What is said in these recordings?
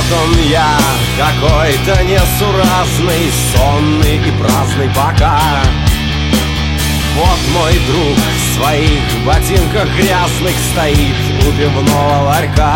он я, какой-то несуразный, сонный и праздный пока. Вот мой друг в своих ботинках грязных стоит у пивного ларька.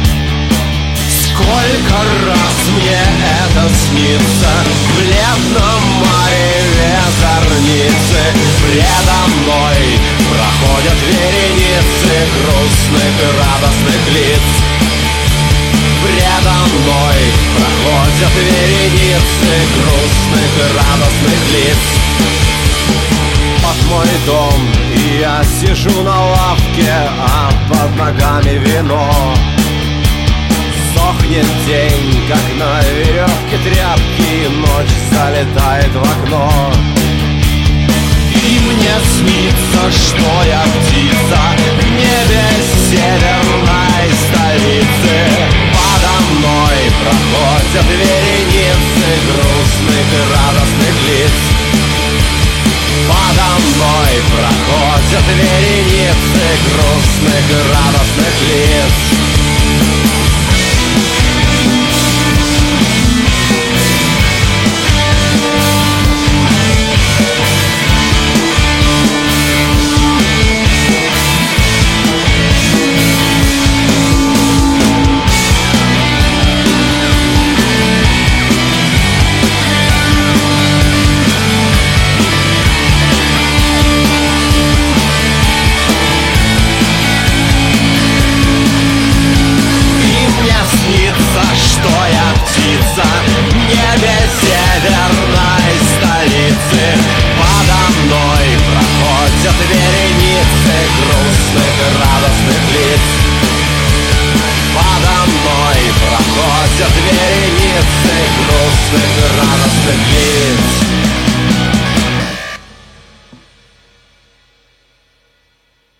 Сколько раз мне это снится в бледном мареве зорницы. Предо мной проходят вереницы грустных и радостных лиц. Предо мной проходят вереницы грустных и радостных лиц. Вот мой дом, и я сижу на лавке, а под ногами вино. Сохнет день, как на веревке тряпки, и ночь залетает в окно. И мне снится, что я птица в небе северной столицы. Подо мной проходят вереницы грустных и радостных лиц. Подо мной проходят вереницы грустных и радостных лиц. Что я птица в небе северной столицы. Подо мной проходят вереницы грустных и радостных лиц. Подо мной проходят вереницы грустных и радостных лиц.